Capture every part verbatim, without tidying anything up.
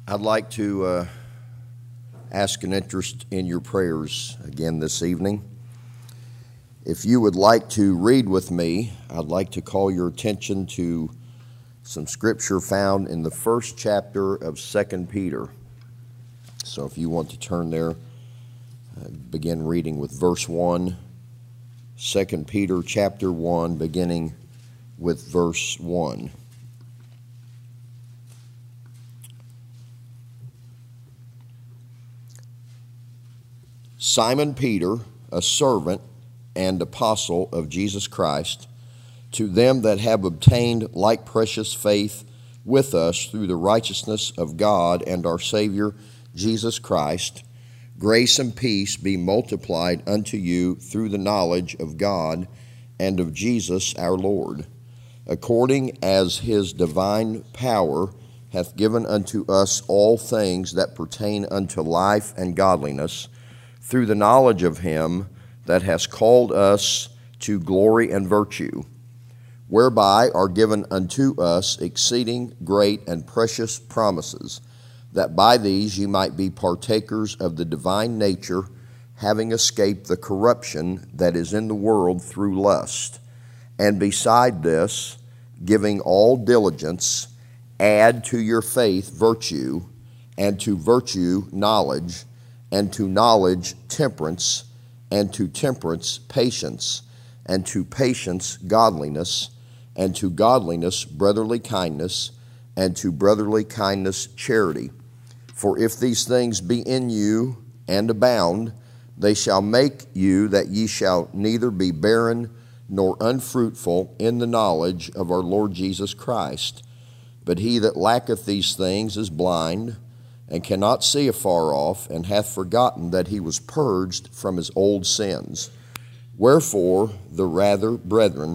I'd like to uh, ask an interest in your prayers again this evening. If you would like to read with me, I'd like to call your attention to some scripture found in the first chapter of Second Peter. So if you want to turn there, uh, begin reading with verse one. Second Peter chapter one, beginning with verse one. Simon Peter, a servant and apostle of Jesus Christ, to them that have obtained like precious faith with us through the righteousness of God and our Savior Jesus Christ, grace and peace be multiplied unto you through the knowledge of God and of Jesus our Lord, according as his divine power hath given unto us all things that pertain unto life and godliness, through the knowledge of him that has called us to glory and virtue, whereby are given unto us exceeding great and precious promises, that by these ye might be partakers of the divine nature, having escaped the corruption that is in the world through lust. And beside this, giving all diligence, add to your faith virtue, and to virtue knowledge, and to knowledge temperance, and to temperance patience, and to patience godliness, and to godliness brotherly kindness, and to brotherly kindness charity. For if these things be in you and abound, they shall make you that ye shall neither be barren nor unfruitful in the knowledge of our Lord Jesus Christ. But he that lacketh these things is blind, and cannot see afar off, and hath forgotten that he was purged from his old sins. Wherefore, the rather, brethren,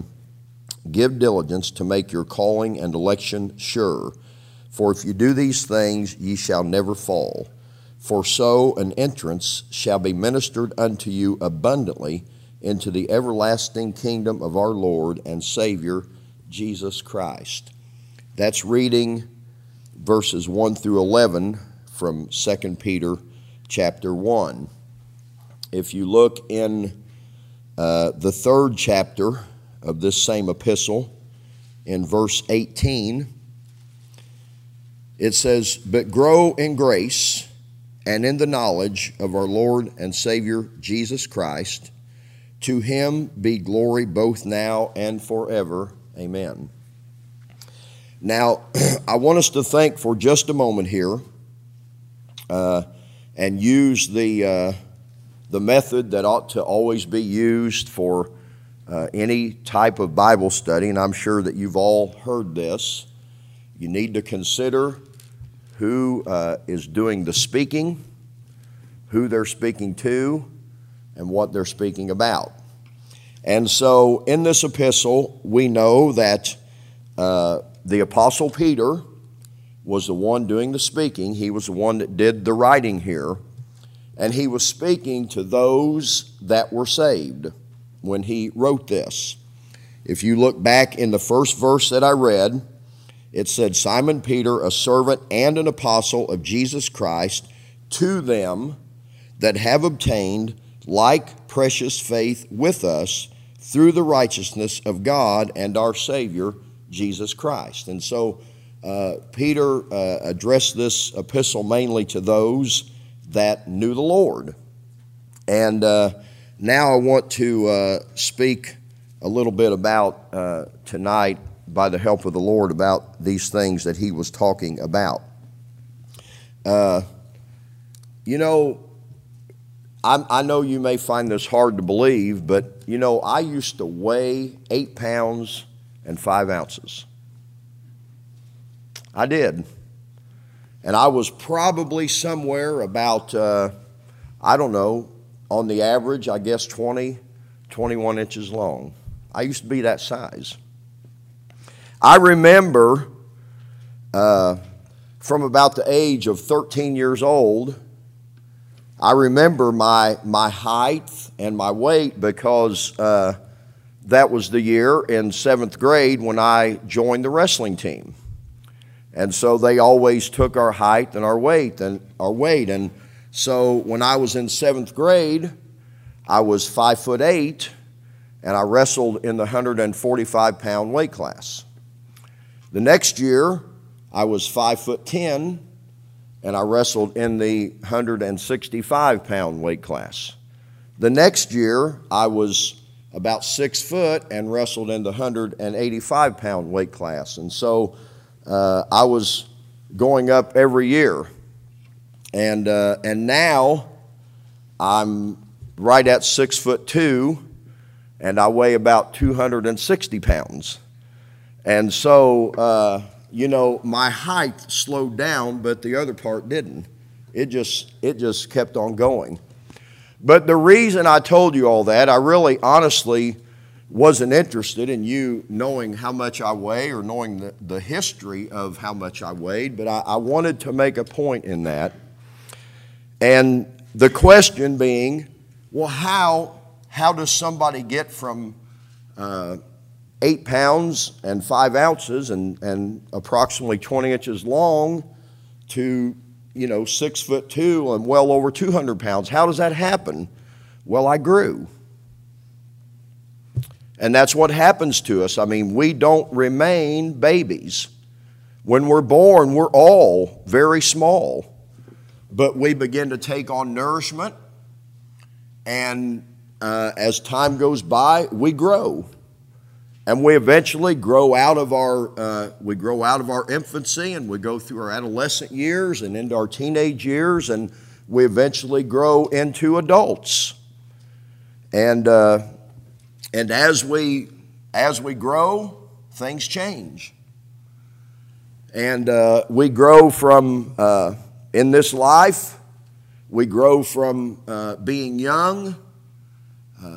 give diligence to make your calling and election sure. For if you do these things, ye shall never fall. For so an entrance shall be ministered unto you abundantly into the everlasting kingdom of our Lord and Savior, Jesus Christ. That's reading verses one through eleven from Second Peter chapter one. If you look in uh, the third chapter of this same epistle, in verse eighteen, it says, "But grow in grace and in the knowledge of our Lord and Savior Jesus Christ. To him be glory both now and forever. Amen." Now, I want us to think for just a moment here uh, and use the, uh, the method that ought to always be used for uh, any type of Bible study, and I'm sure that you've all heard this. You need to consider who uh, is doing the speaking, who they're speaking to, and what they're speaking about. And so in this epistle, we know that uh, the Apostle Peter was the one doing the speaking. He was the one that did the writing here. And he was speaking to those that were saved when he wrote this. If you look back in the first verse that I read, it said, "Simon Peter, a servant and an apostle of Jesus Christ, to them that have obtained like precious faith with us through the righteousness of God and our Savior, Jesus Christ." And so uh, Peter uh, addressed this epistle mainly to those that knew the Lord. And uh, now I want to uh, speak a little bit about uh, tonight, by the help of the Lord, about these things that he was talking about. Uh, you know, I, I know you may find this hard to believe, but, you know, I used to weigh eight pounds and five ounces. I did. And I was probably somewhere about, uh, I don't know, on the average, I guess twenty, twenty-one inches long. I used to be that size. I remember uh, from about the age of thirteen years old, I remember my my height and my weight because uh, that was the year in seventh grade when I joined the wrestling team. And so they always took our height and our weight and our weight. And so when I was in seventh grade, I was five foot eight, and I wrestled in the one hundred forty-five pound weight class. The next year, I was five foot ten, and I wrestled in the one hundred sixty-five pound weight class. The next year, I was about six foot and wrestled in the one hundred eighty-five pound weight class. And so uh, I was going up every year. And uh, and now I'm right at six foot two, and I weigh about two hundred sixty pounds. And so, uh, you know, my height slowed down, but the other part didn't. It just it just kept on going. But the reason I told you all that, I really honestly wasn't interested in you knowing how much I weigh or knowing the, the history of how much I weighed, but I, I wanted to make a point in that. And the question being, well, how, how does somebody get from uh, eight pounds and five ounces and, and approximately twenty inches long to, you know, six foot two and well over two hundred pounds? How does that happen? Well, I grew. And that's what happens to us. I mean, we don't remain babies. When we're born, we're all very small. But we begin to take on nourishment. And uh, as time goes by, we grow. And we eventually grow out of our uh, we grow out of our infancy, and we go through our adolescent years and into our teenage years, and we eventually grow into adults. And uh, and as we as we grow, things change. And uh, we grow from uh, in this life, we grow from uh, being young. Uh,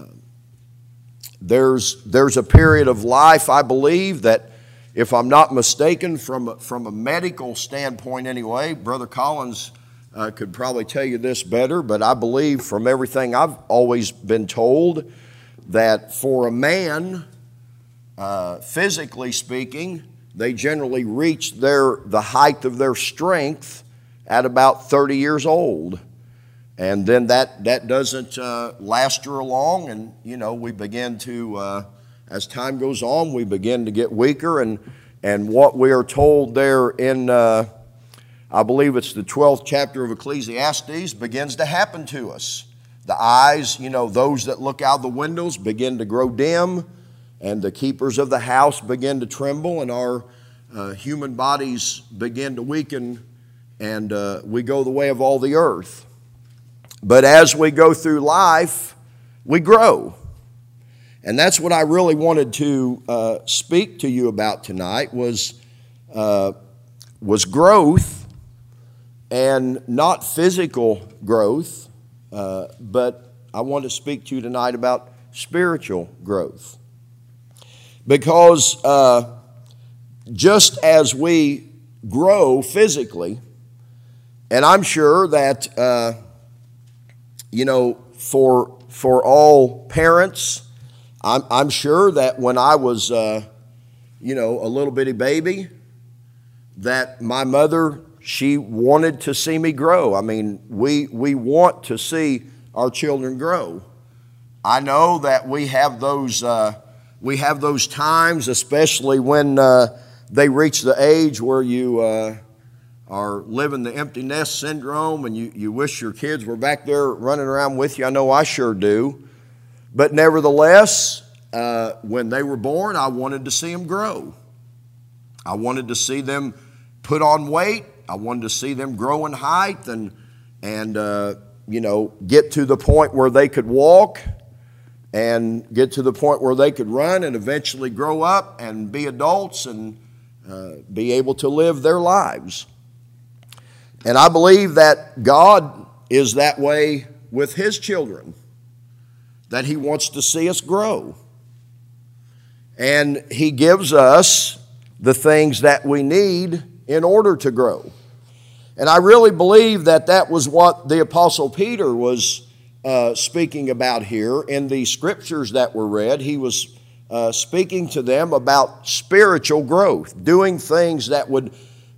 There's, there's a period of life, I believe, that if I'm not mistaken, from a, from a medical standpoint anyway, Brother Collins uh, could probably tell you this better, but I believe from everything I've always been told that for a man, uh, physically speaking, they generally reach their, the height of their strength at about thirty years old. And then that, that doesn't uh, last real long, and, you know, we begin to, uh, as time goes on, we begin to get weaker, and, and what we are told there in, uh, I believe it's the twelfth chapter of Ecclesiastes, begins to happen to us. The eyes, you know, those that look out the windows begin to grow dim, and the keepers of the house begin to tremble, and our uh, human bodies begin to weaken, and uh, we go the way of all the earth. But as we go through life, we grow. And that's what I really wanted to uh, speak to you about tonight was, uh, was growth, and not physical growth, uh, but I want to speak to you tonight about spiritual growth. Because uh, just as we grow physically, and I'm sure that... Uh, You know, for for all parents, I'm, I'm sure that when I was, uh, you know, a little bitty baby, that my mother, she wanted to see me grow. I mean, we we want to see our children grow. I know that we have those uh, we have those times, especially when uh, they reach the age where you. Uh, are living the empty nest syndrome, and you, you wish your kids were back there running around with you. I know I sure do. But nevertheless, uh, when they were born, I wanted to see them grow. I wanted to see them put on weight. I wanted to see them grow in height and, and uh, you know, get to the point where they could walk and get to the point where they could run and eventually grow up and be adults and uh, be able to live their lives. And I believe that God is that way with His children, that He wants to see us grow. And He gives us the things that we need in order to grow. And I really believe that that was what the Apostle Peter was uh, speaking about here in the scriptures that were read. He was uh, speaking to them about spiritual growth, doing things that would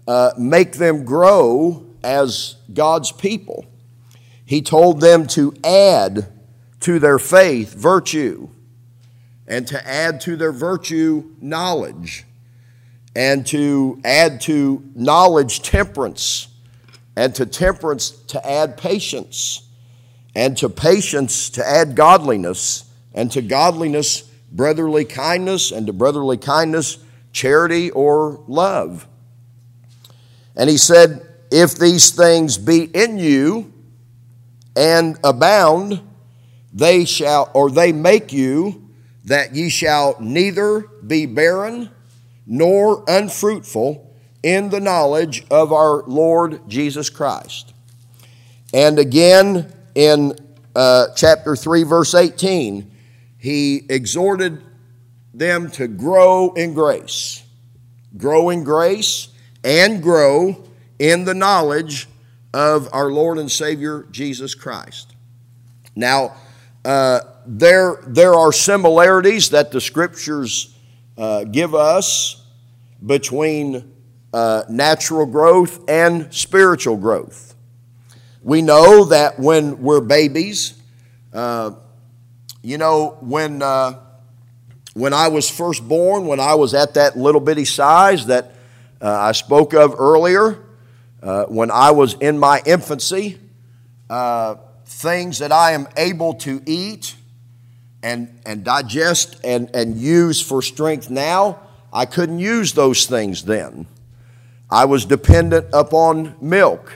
uh, make them grow as God's people. He told them to add to their faith virtue, and to add to their virtue knowledge, and to add to knowledge temperance, and to temperance to add patience, and to patience to add godliness, and to godliness brotherly kindness, and to brotherly kindness charity or love. And he said, if these things be in you and abound, they shall, or they make you, that ye shall neither be barren nor unfruitful in the knowledge of our Lord Jesus Christ. And again in uh, chapter three, verse eighteen, he exhorted them to grow in grace. Grow in grace and grow in the knowledge of our Lord and Savior Jesus Christ. Now, uh, there, there are similarities that the Scriptures uh, give us between uh, natural growth and spiritual growth. We know that when we're babies, uh, you know, when uh, when I was first born, when I was at that little bitty size that uh, I spoke of earlier, uh, when I was in my infancy, uh, things that I am able to eat and and digest and, and use for strength now, I couldn't use those things then. I was dependent upon milk.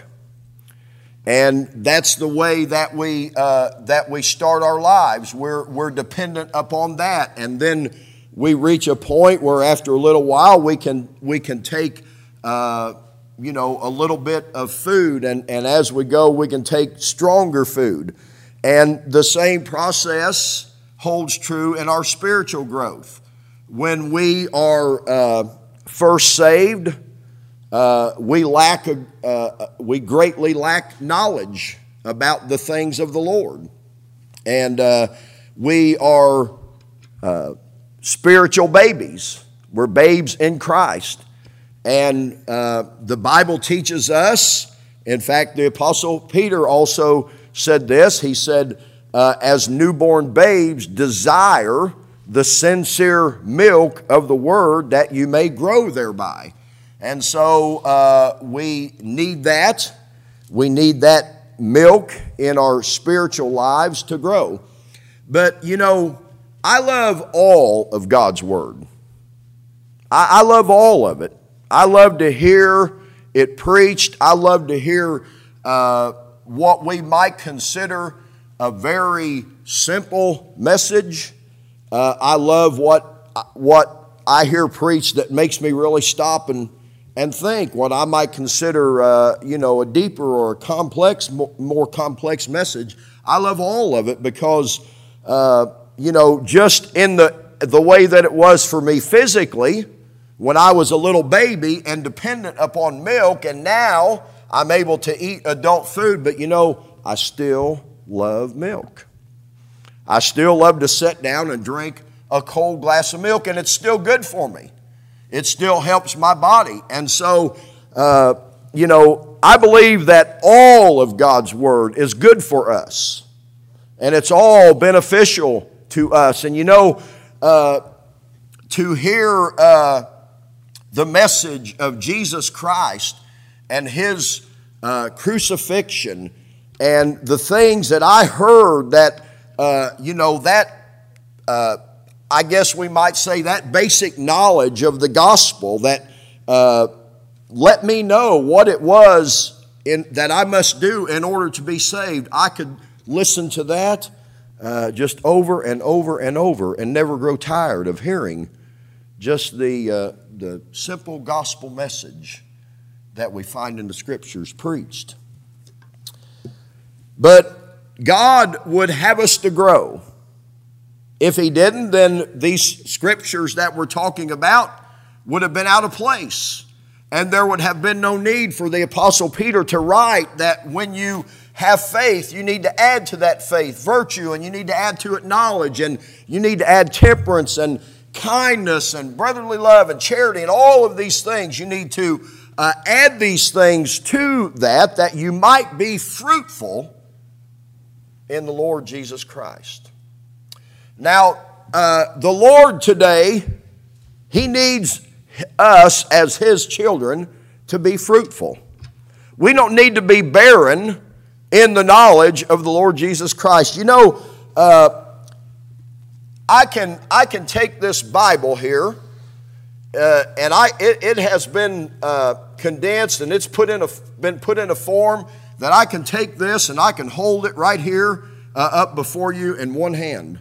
And that's the way that we uh, that we start our lives. We're we're dependent upon that, and then we reach a point where after a little while we can we can take uh, you know a little bit of food, and and as we go we can take stronger food, and the same process holds true in our spiritual growth. When we are uh, first saved, Uh, we lack, a, uh, we greatly lack knowledge about the things of the Lord. And uh, we are uh, spiritual babies. We're babes in Christ. And uh, the Bible teaches us, in fact, the Apostle Peter also said this. He said, uh, as newborn babes, desire the sincere milk of the word that you may grow thereby. And so uh, we need that. We need that milk in our spiritual lives to grow. But, you know, I love all of God's Word. I, I love all of it. I love to hear it preached. I love to hear uh, what we might consider a very simple message. Uh, I love what, what I hear preached that makes me really stop and And think what I might consider, uh, you know, a deeper or a complex, more complex message. I love all of it because, uh, you know, just in the the way that it was for me physically when I was a little baby and dependent upon milk, and now I'm able to eat adult food. But you know, I still love milk. I still love to sit down and drink a cold glass of milk, and it's still good for me. It still helps my body. And so, uh, you know, I believe that all of God's Word is good for us. And it's all beneficial to us. And, you know, uh, to hear uh, the message of Jesus Christ and His uh, crucifixion and the things that I heard that, uh, you know, that... Uh, I guess we might say that basic knowledge of the gospel that uh, let me know what it was in, that I must do in order to be saved. I could listen to that uh, just over and over and over and never grow tired of hearing just the, uh, the simple gospel message that we find in the Scriptures preached. But God would have us to grow. If He didn't, then these scriptures that we're talking about would have been out of place. And there would have been no need for the Apostle Peter to write that when you have faith, you need to add to that faith virtue, and you need to add to it knowledge, and you need to add temperance and kindness and brotherly love and charity, and all of these things you need to uh, add these things to that, that you might be fruitful in the Lord Jesus Christ. Now, uh, the Lord today, He needs us as His children to be fruitful. We don't need to be barren in the knowledge of the Lord Jesus Christ. You know, uh, I can I can take this Bible here, uh, and I it, it has been uh, condensed and it's put in a been put in a form that I can take this and I can hold it right here uh, up before you in one hand.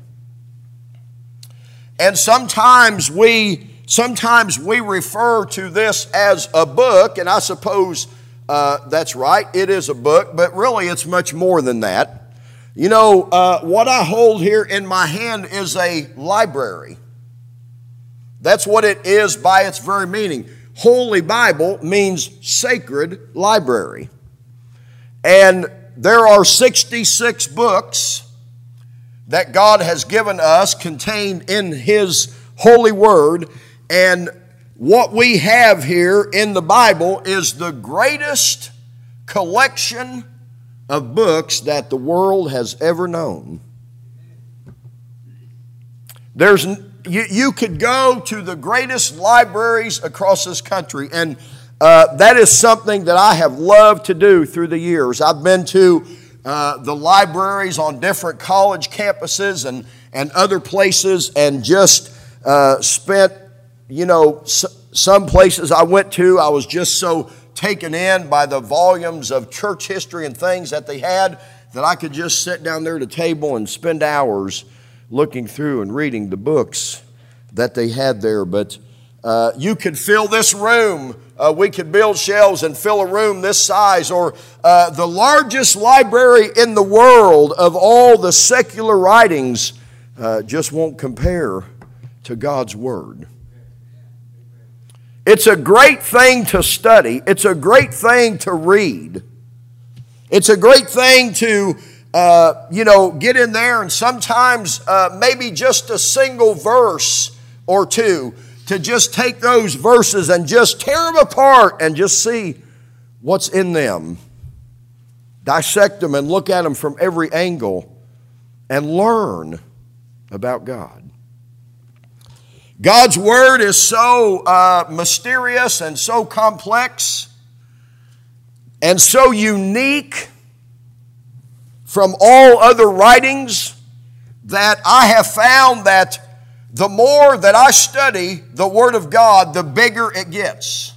And sometimes we sometimes we refer to this as a book, and I suppose uh, that's right. It is a book, but really it's much more than that. You know, uh, what I hold here in my hand is a library. That's what it is by its very meaning. Holy Bible means sacred library. And there are sixty-six books that God has given us contained in His holy word. And what we have here in the Bible is the greatest collection of books that the world has ever known. There's you, you could go to the greatest libraries across this country, and uh, that is something that I have loved to do through the years. I've been to uh, the libraries on different college campuses and, and other places, and just uh, spent, you know, s- some places I went to, I was just so taken in by the volumes of church history and things that they had that I could just sit down there at a table and spend hours looking through and reading the books that they had there. But uh, you could fill this room. Uh, we could build shelves and fill a room this size, or uh, the largest library in the world of all the secular writings uh, just won't compare to God's Word. It's a great thing to study. It's a great thing to read. It's a great thing to, uh, you know, get in there and sometimes uh, maybe just a single verse or two, to just take those verses and just tear them apart and just see what's in them. Dissect them and look at them from every angle and learn about God. God's Word is so uh, mysterious and so complex and so unique from all other writings that I have found that the more that I study the Word of God, the bigger it gets.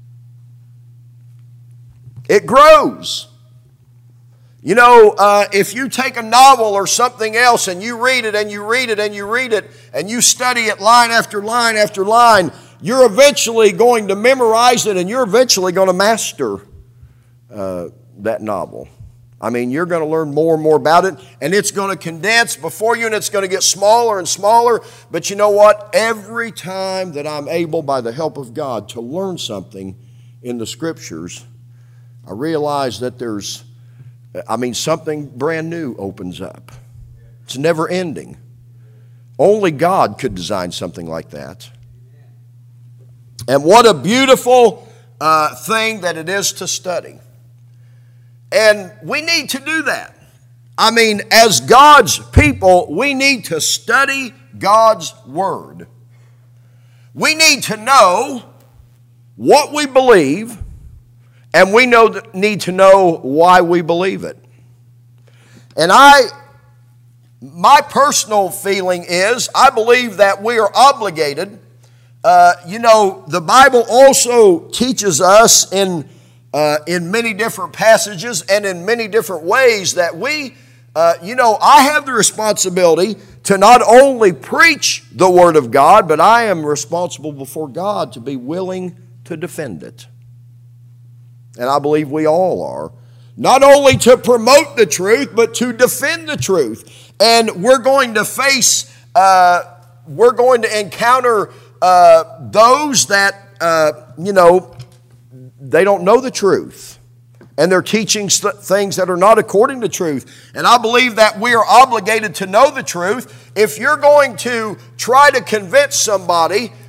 It grows. You know, uh, if you take a novel or something else and you read it and you read it and you read it and you study it line after line after line, you're eventually going to memorize it and you're eventually going to master uh, that novel. I mean, you're going to learn more and more about it, and it's going to condense before you, and it's going to get smaller and smaller. But you know what? Every time that I'm able, by the help of God, to learn something in the Scriptures, I realize that there's I mean, something brand new opens up. It's never ending. Only God could design something like that. And what a beautiful uh, thing that it is to study. And we need to do that. I mean, as God's people, we need to study God's Word. We need to know what we believe, and we know need to know why we believe it. And I, my personal feeling is, I believe that we are obligated. Uh, you know, the Bible also teaches us in uh, in many different passages and in many different ways that we, uh, you know, I have the responsibility to not only preach the Word of God, but I am responsible before God to be willing to defend it. And I believe we all are. Not only to promote the truth, but to defend the truth. And we're going to face, uh, we're going to encounter uh, those that, uh, you know, they don't know the truth. And they're teaching st- things that are not according to truth. And I believe that we are obligated to know the truth. If you're going to try to convince somebody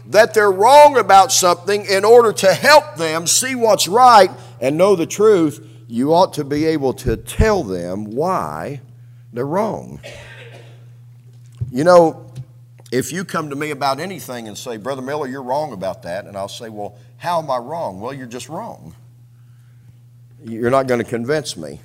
that they're wrong about something in order to help them see what's right and know the truth, you ought to be able to tell them why they're wrong. You know, if you come to me about anything and say, Brother Miller, you're wrong about that, and I'll say, well, how am I wrong? Well, you're just wrong. You're not going to convince me.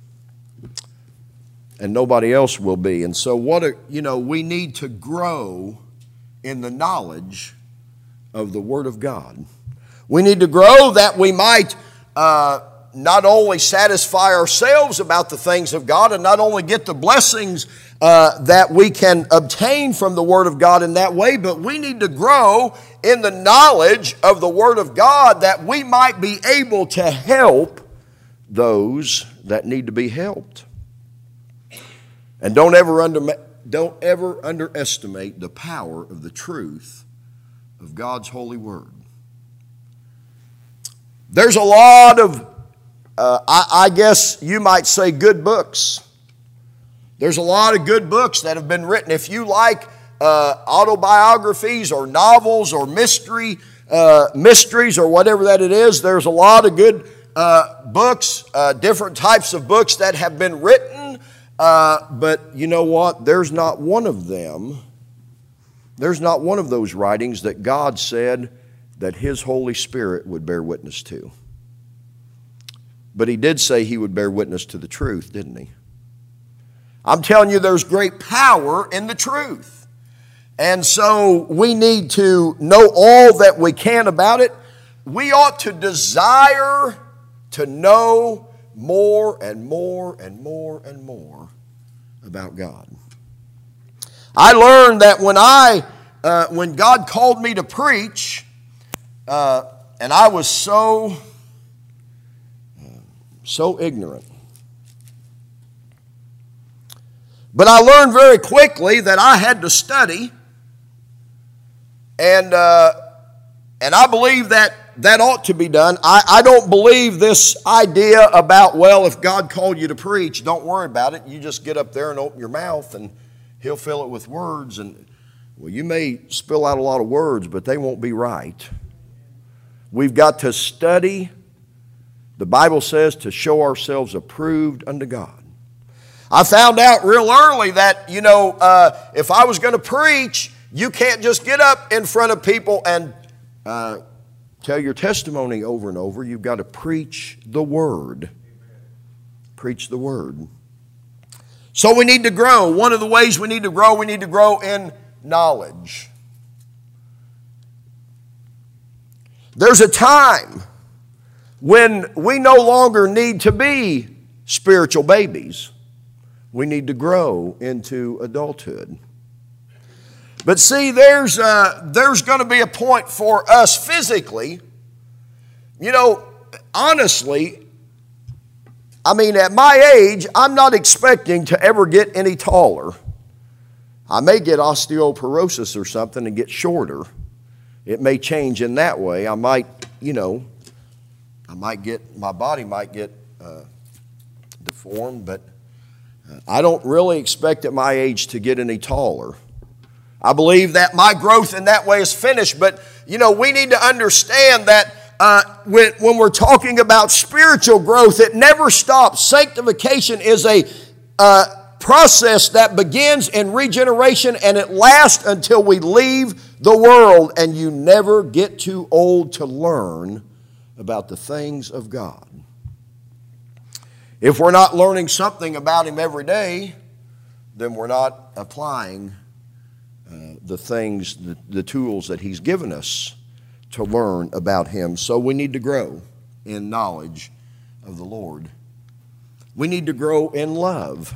And nobody else will be. And so what are, you know, we need to grow in the knowledge of the Word of God. We need to grow that we might uh, not only satisfy ourselves about the things of God and not only get the blessings uh, that we can obtain from the Word of God in that way, but we need to grow in the knowledge of the Word of God that we might be able to help those that need to be helped. And don't ever under, don't ever underestimate the power of the truth of God's holy word. There's a lot of, uh, I, I guess you might say, good books. There's a lot of good books that have been written. If you like uh, autobiographies or novels or mystery uh, mysteries or whatever that it is, there's a lot of good uh, books, uh, different types of books that have been written. Uh, but you know what? There's not one of them, there's not one of those writings that God said that His Holy Spirit would bear witness to. But He did say He would bear witness to the truth, didn't He? I'm telling you, there's great power in the truth. And so we need to know all that we can about it. We ought to desire to know more and more and more and more about God. I learned that when I, uh, when God called me to preach, uh, and I was so, so ignorant. But I learned very quickly that I had to study, and uh, and I believe that that ought to be done. I, I don't believe this idea about, well, if God called you to preach, don't worry about it. You just get up there and open your mouth and He'll fill it with words. And, well, you may spill out a lot of words, but they won't be right. We've got to study. The Bible says to show ourselves approved unto God. I found out real early that, you know, uh, if I was going to preach, you can't just get up in front of people and uh, tell your testimony over and over. You've got to preach the Word. Preach the Word. So we need to grow. One of the ways we need to grow, we need to grow in knowledge. There's a time when we no longer need to be spiritual babies. We need to grow into adulthood. But see, there's uh, there's going to be a point for us physically. You know, honestly, I mean, at my age, I'm not expecting to ever get any taller. I may get osteoporosis or something and get shorter. It may change in that way. I might, you know, I might get, my body might get uh, deformed, but I don't really expect at my age to get any taller. I believe that my growth in that way is finished, but, you know, we need to understand that uh, when, when we're talking about spiritual growth, it never stops. Sanctification is a uh, process that begins in regeneration, and it lasts until we leave the world, and you never get too old to learn about the things of God. If we're not learning something about Him every day, then we're not applying uh, the things, the, the tools that He's given us to learn about Him. So we need to grow in knowledge of the Lord. We need to grow in love.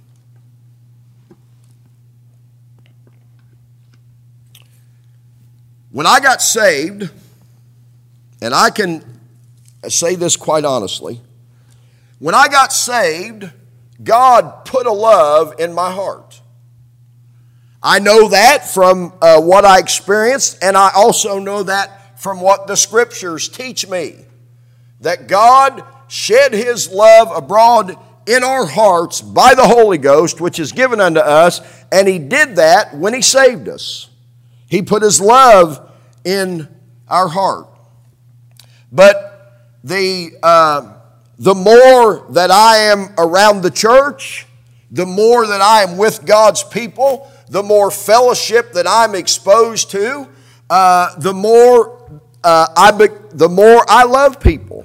When I got saved, and I can say this quite honestly, when I got saved, God put a love in my heart. I know that from uh, what I experienced, and I also know that from what the Scriptures teach me. That God shed His love abroad in our hearts by the Holy Ghost, which is given unto us, and He did that when He saved us. He put His love in our heart. But the, uh, the more that I am around the church, the more that I am with God's people, the more fellowship that I'm exposed to, uh, the more uh, I be, the more I love people.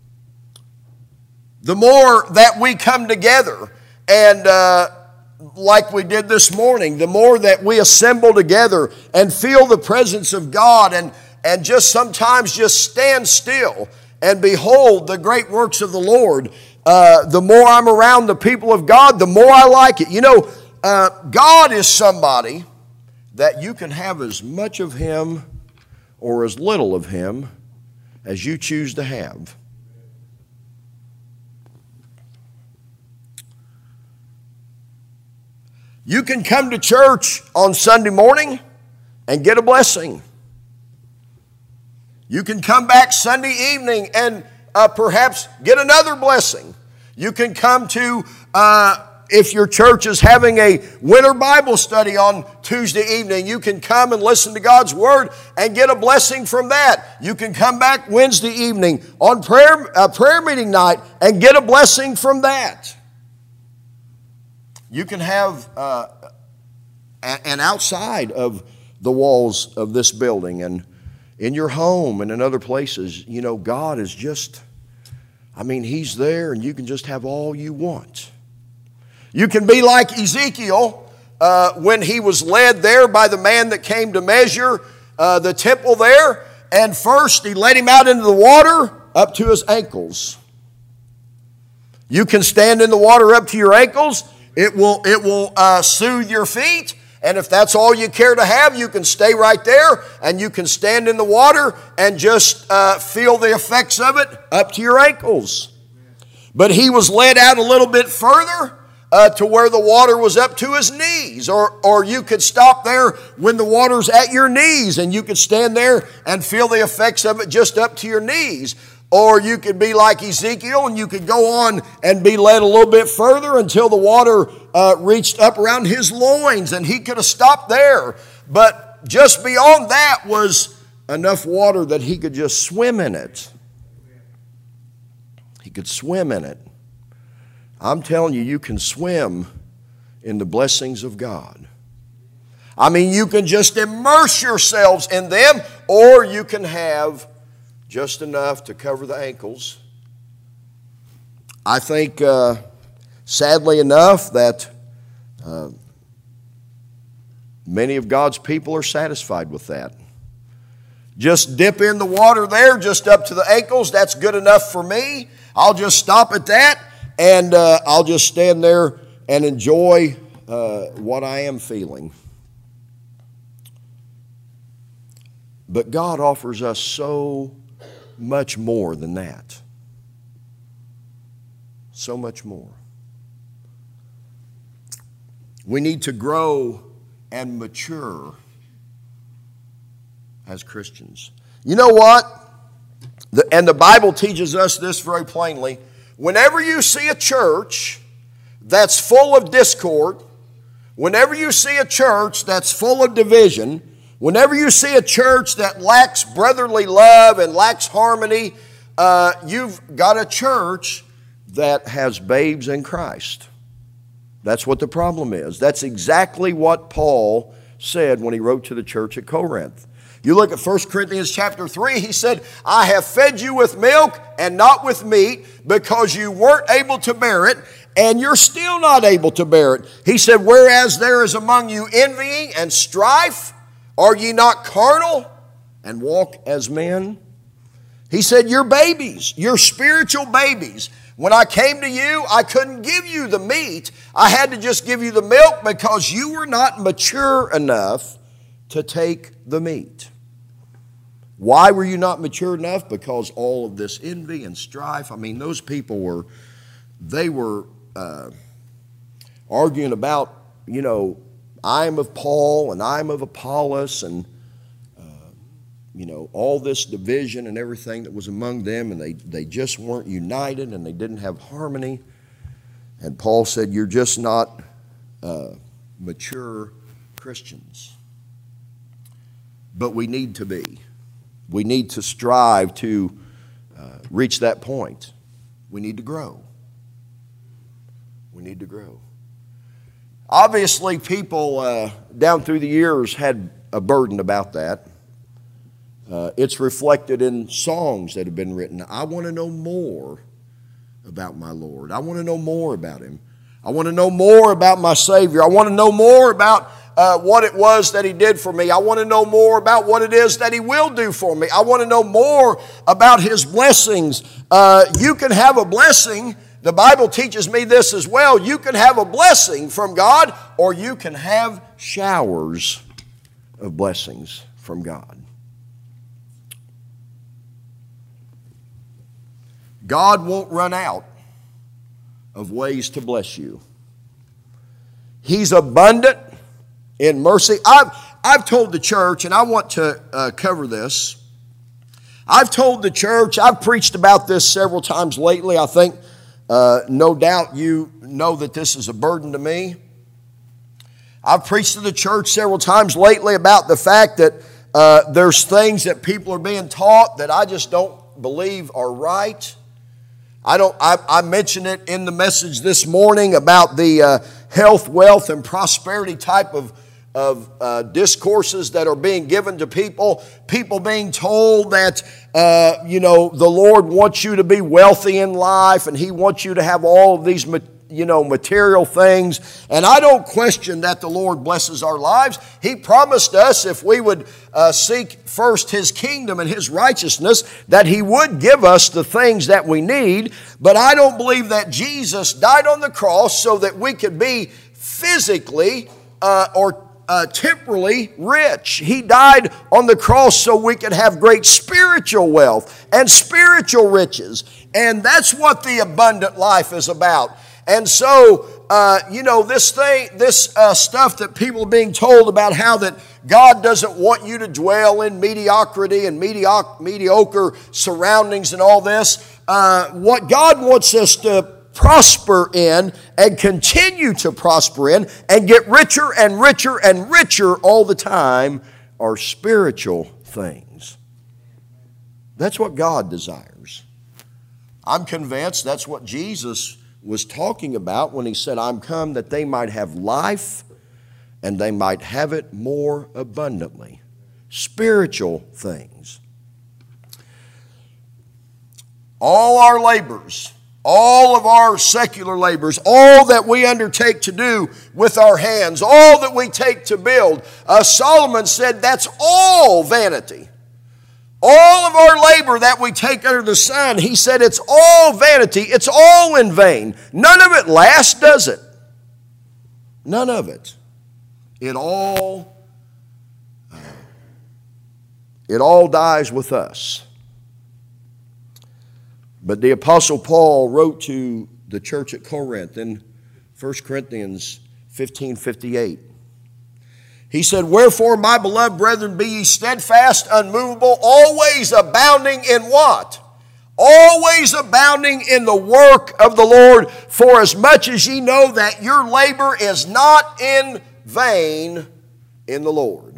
The more that we come together, and uh, like we did this morning, the more that we assemble together and feel the presence of God, and, and just sometimes just stand still and behold the great works of the Lord, uh, the more I'm around the people of God, the more I like it. You know, uh, God is somebody that you can have as much of Him or as little of Him as you choose to have. You can come to church on Sunday morning and get a blessing. You can come back Sunday evening and uh, perhaps get another blessing. You can come to, uh, if your church is having a winter Bible study on Tuesday evening, you can come and listen to God's Word and get a blessing from that. You can come back Wednesday evening on prayer, uh, prayer meeting night and get a blessing from that. You can have, uh, and outside of the walls of this building and in your home and in other places, you know, God is just, I mean, He's there and you can just have all you want. You can be like Ezekiel uh, when he was led there by the man that came to measure uh, the temple there. And first he led him out into the water up to his ankles. You can stand in the water up to your ankles. It will, it will uh, soothe your feet. And if that's all you care to have, you can stay right there and you can stand in the water and just uh, feel the effects of it up to your ankles. But he was led out a little bit further uh, to where the water was up to his knees. Or, or you could stop there when the water's at your knees and you could stand there and feel the effects of it just up to your knees. Or you could be like Ezekiel and you could go on and be led a little bit further until the water uh, reached up around his loins and he could have stopped there. But just beyond that was enough water that he could just swim in it. He could swim in it. I'm telling you, you can swim in the blessings of God. I mean, you can just immerse yourselves in them, or you can have just enough to cover the ankles. I think, uh, sadly enough, that uh, many of God's people are satisfied with that. Just dip in the water there, just up to the ankles. That's good enough for me. I'll just stop at that, and uh, I'll just stand there and enjoy uh, what I am feeling. But God offers us so much more than that. So much more. We need to grow and mature as Christians. You know what? The, and the Bible teaches us this very plainly. Whenever you see a church that's full of discord, whenever you see a church that's full of division, whenever you see a church that lacks brotherly love and lacks harmony, uh, you've got a church that has babes in Christ. That's what the problem is. That's exactly what Paul said when he wrote to the church at Corinth. You look at First Corinthians chapter three, he said, I have fed you with milk and not with meat because you weren't able to bear it, and you're still not able to bear it. He said, whereas there is among you envying and strife, are ye not carnal and walk as men? He said, you're babies. You're spiritual babies. When I came to you, I couldn't give you the meat. I had to just give you the milk because you were not mature enough to take the meat. Why were you not mature enough? Because all of this envy and strife. I mean, those people were, they were uh, arguing about, you know, I'm of Paul and I'm of Apollos, and uh, you know, all this division and everything that was among them, and they, they just weren't united and they didn't have harmony. And Paul said, you're just not uh, mature Christians. But we need to be. We need to strive to uh, reach that point. We need to grow. We need to grow. Obviously, people uh, down through the years had a burden about that. Uh, it's reflected in songs that have been written. I want to know more about my Lord. I want to know more about Him. I want to know more about my Savior. I want to know more about uh, what it was that He did for me. I want to know more about what it is that He will do for me. I want to know more about His blessings. Uh, you can have a blessing. The Bible teaches me this as well. You can have a blessing from God, or you can have showers of blessings from God. God won't run out of ways to bless you. He's abundant in mercy. I've, I've told the church, and I want to uh, cover this. I've told the church, I've preached about this several times lately. I think uh, no doubt you know that this is a burden to me. I've preached to the church several times lately about the fact that uh, there's things that people are being taught that I just don't believe are right. I don't. I, I mentioned it in the message this morning about the uh, health, wealth, and prosperity type of of uh, discourses that are being given to people. People being told that uh, you know the Lord wants you to be wealthy in life, and He wants you to have all of these you know material things. And I don't question that the Lord blesses our lives. He promised us if we would uh, seek first His kingdom and His righteousness, that He would give us the things that we need. But I don't believe that Jesus died on the cross so that we could be physically uh, or Uh, temporally rich. He died on the cross so we could have great spiritual wealth and spiritual riches. And that's what the abundant life is about. And so, uh, you know, this thing, this uh, stuff that people are being told about how that God doesn't want you to dwell in mediocrity and mediocre, mediocre surroundings and all this. Uh, what God wants us to prosper in and continue to prosper in and get richer and richer and richer all the time are spiritual things. That's what God desires. I'm convinced that's what Jesus was talking about when He said, I'm come that they might have life and they might have it more abundantly. Spiritual things. All our labors, all of our secular labors, all that we undertake to do with our hands, all that we take to build. Uh, Solomon said that's all vanity. All of our labor that we take under the sun, he said it's all vanity. It's all in vain. None of it lasts, does it? None of it. It all, uh, it all dies with us. But the Apostle Paul wrote to the church at Corinth in First Corinthians fifteen fifty-eight. He said, wherefore, my beloved brethren, be ye steadfast, unmovable, always abounding in what? Always abounding in the work of the Lord, for as much as ye know that your labor is not in vain in the Lord.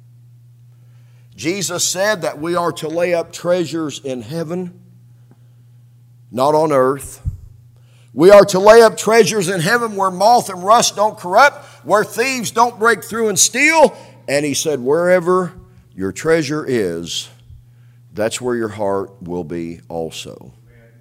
Jesus said that we are to lay up treasures in heaven, not on earth. We are to lay up treasures in heaven where moth and rust don't corrupt, where thieves don't break through and steal. And he said, wherever your treasure is, that's where your heart will be also.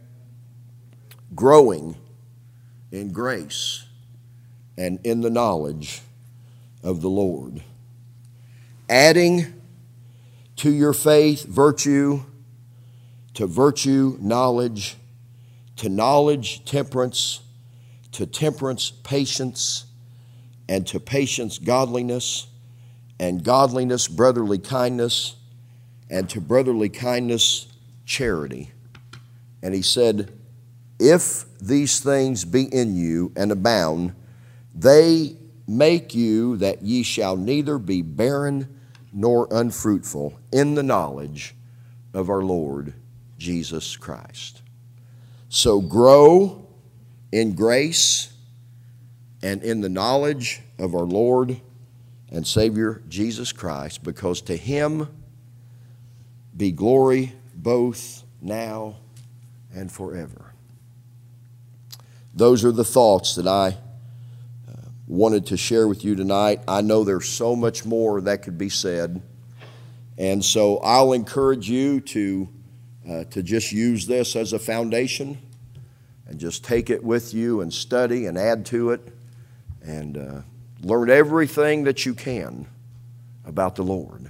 Growing in grace and in the knowledge of the Lord. Adding to your faith virtue, to virtue knowledge, to knowledge, temperance, to temperance, patience, and to patience, godliness, and godliness, brotherly kindness, and to brotherly kindness, charity. And he said, if these things be in you and abound, they make you that ye shall neither be barren nor unfruitful in the knowledge of our Lord Jesus Christ. So grow in grace and in the knowledge of our Lord and Savior Jesus Christ, because to Him be glory both now and forever. Those are the thoughts that I uh, wanted to share with you tonight. I know there's so much more that could be said. And so I'll encourage you to, uh, to just use this as a foundation and just take it with you and study and add to it and uh, learn everything that you can about the Lord.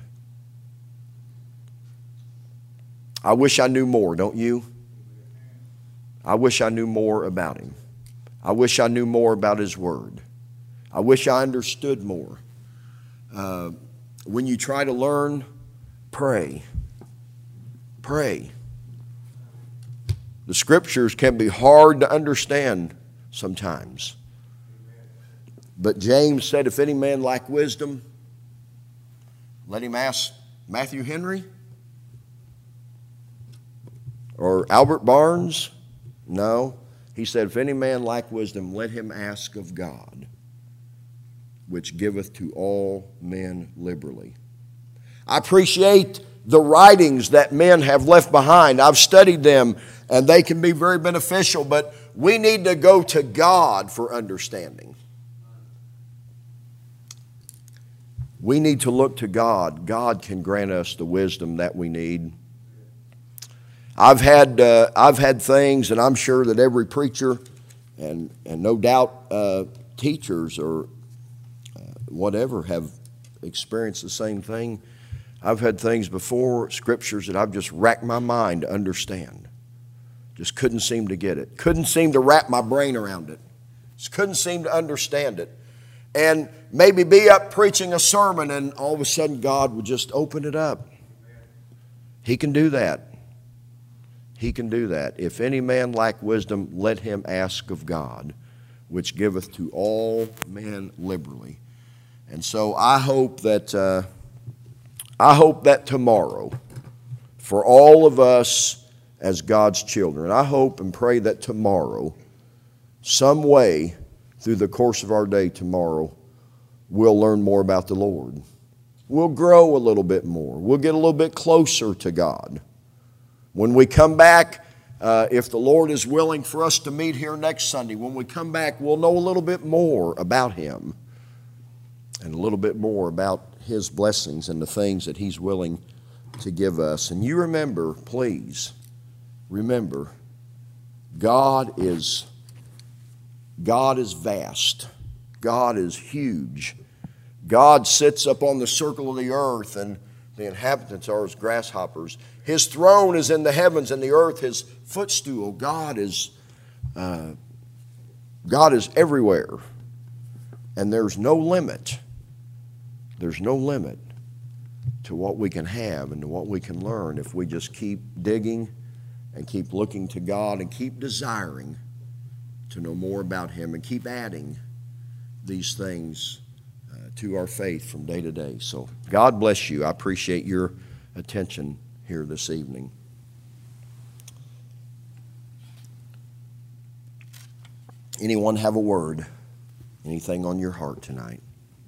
I wish I knew more, don't you? I wish I knew more about Him. I wish I knew more about His Word. I wish I understood more. Uh, when you try to learn, pray. Pray. The Scriptures can be hard to understand sometimes. But James said, if any man lack wisdom, let him ask Matthew Henry or Albert Barnes. No. He said, if any man lack wisdom, let him ask of God, which giveth to all men liberally. I appreciate the writings that men have left behind. I've studied them, and they can be very beneficial, but we need to go to God for understanding. We need to look to God. God can grant us the wisdom that we need. I've had uh, I've had things, and I'm sure that every preacher, and and no doubt uh, teachers or uh, whatever have experienced the same thing. I've had things before, scriptures that I've just racked my mind to understand. Just couldn't seem to get it. Couldn't seem to wrap my brain around it. Just couldn't seem to understand it. And maybe be up preaching a sermon, and all of a sudden God would just open it up. He can do that. He can do that. If any man lack wisdom, let him ask of God, which giveth to all men liberally. And so I hope that uh, I hope that tomorrow, for all of us as God's children, I hope and pray that tomorrow, some way through the course of our day tomorrow, we'll learn more about the Lord. We'll grow a little bit more. We'll get a little bit closer to God. When we come back, uh, if the Lord is willing for us to meet here next Sunday, when we come back, we'll know a little bit more about Him and a little bit more about His blessings and the things that He's willing to give us. And you remember, please, remember, God is, God is vast. God is huge. God sits up on the circle of the earth, and the inhabitants are as grasshoppers. His throne is in the heavens, and the earth His footstool. God is, uh, God is everywhere, and there's no limit. There's no limit to what we can have and to what we can learn if we just keep digging and keep looking to God and keep desiring to know more about Him and keep adding these things uh, to our faith from day to day. So God bless you. I appreciate your attention here this evening. Anyone have a word? Anything on your heart tonight?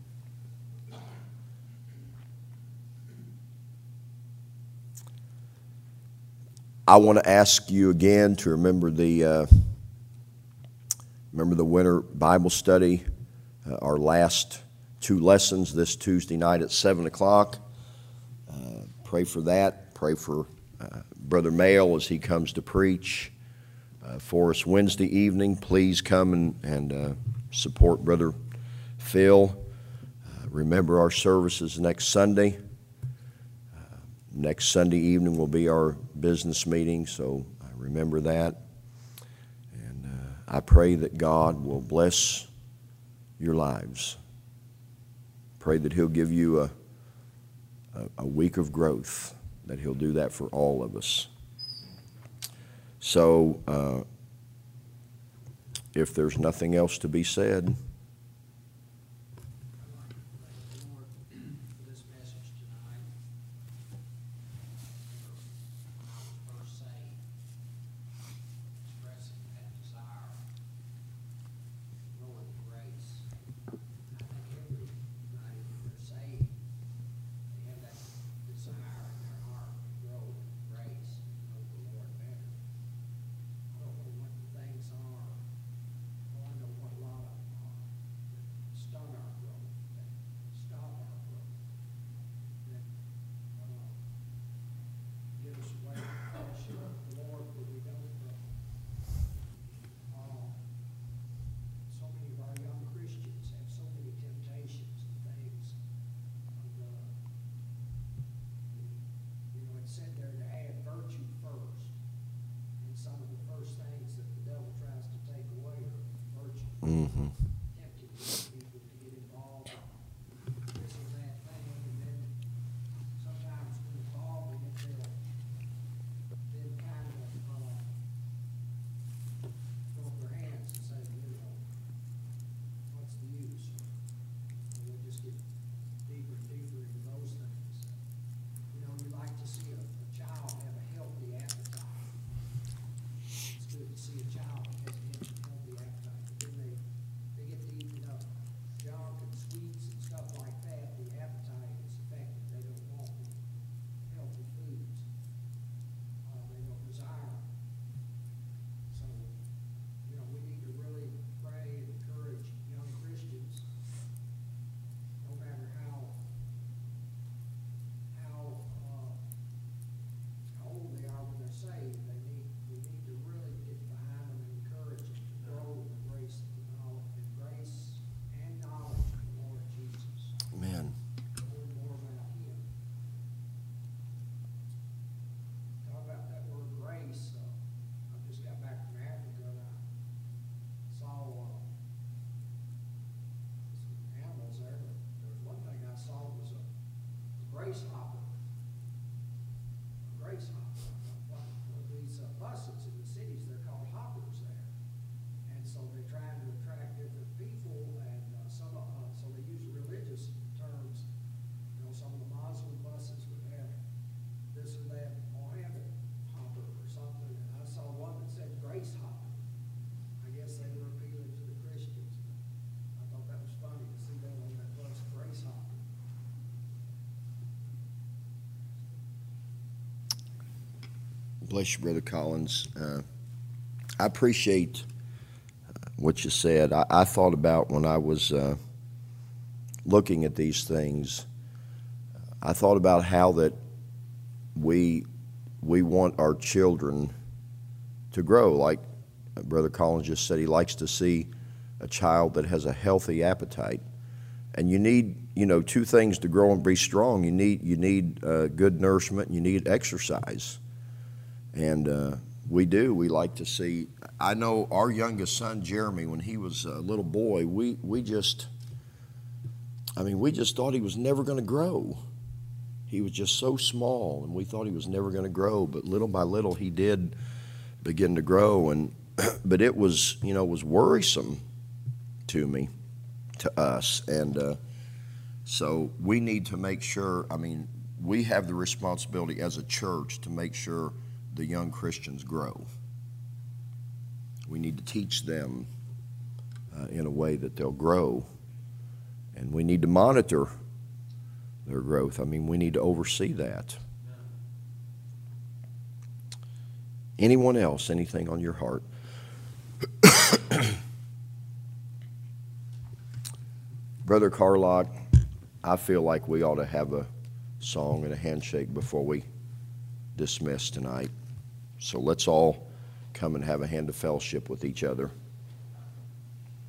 I want to ask you again to remember the uh, remember the winter Bible study, uh, our last two lessons this Tuesday night at seven o'clock. Uh, pray for that. Pray for uh, Brother Mayle as he comes to preach uh, for us Wednesday evening. Please come and, and uh, support Brother Phil. Uh, remember our services next Sunday. Next Sunday evening will be our business meeting, so remember that. And uh, I pray that God will bless your lives. Pray that He'll give you a, a, a week of growth, that He'll do that for all of us. So, uh, if there's nothing else to be said, Mm-hmm. tempted people to get involved in this or that thing, and then sometimes when involved in it, they'll then kind of uh, throw up their hands and say, you know, what's the use? And we'll just get deeper and deeper into those things. You know, we like to see a, a child have a healthy appetite. It's good to see a child that has a healthy appetite, but then they, they get to eating up junk and sweets and stuff like that. The appetite is affected. They don't want healthy foods. Uh, they don't desire them. So, you know, we need to really pray and encourage young Christians, no matter how, how, uh, how old they are when they're saved. They need, we need to really get behind them and encourage them to grow in the grace of the knowledge, in grace and knowledge of the Lord Jesus. Amen. Learn more about Him. Talk about that word grace. Uh, I just got back from Africa and I saw uh, some animals there, but there was one thing I saw was a, a grace hopper. A grace hopper. One of these uh, buses in the cities, they're called hoppers there. And so they're trying to attract different people, and uh, some, uh, so they use religious terms. You know, some of the Muslim buses would have this or that Mohammed hopper or something, and I saw one that said grace hopper. I guess they were appealing to the Christians, but I thought that was funny to see that on that bus, grace hopper. Bless you, Brother Collins. Uh, I appreciate uh, what you said. I, I thought about when I was uh, looking at these things, I thought about how that we we want our children to grow. Like Brother Collins just said, he likes to see a child that has a healthy appetite. And you need, you know, two things to grow and be strong. You need you need uh, good nourishment. And you need exercise. And uh, we do. We like to see. I know our youngest son, Jeremy, when he was a little boy, we, we just, I mean, we just thought he was never going to grow. He was just so small, and we thought he was never going to grow. But little by little, he did begin to grow. And but it was, you know, it was worrisome to me, to us. And uh, so we need to make sure, I mean, we have the responsibility as a church to make sure the young Christians grow. We need to teach them uh, in a way that they'll grow. And we need to monitor their growth. I mean, we need to oversee that. Anyone else, anything on your heart? Brother Carlock, I feel like we ought to have a song and a handshake before we dismiss tonight. So let's all come and have a hand of fellowship with each other.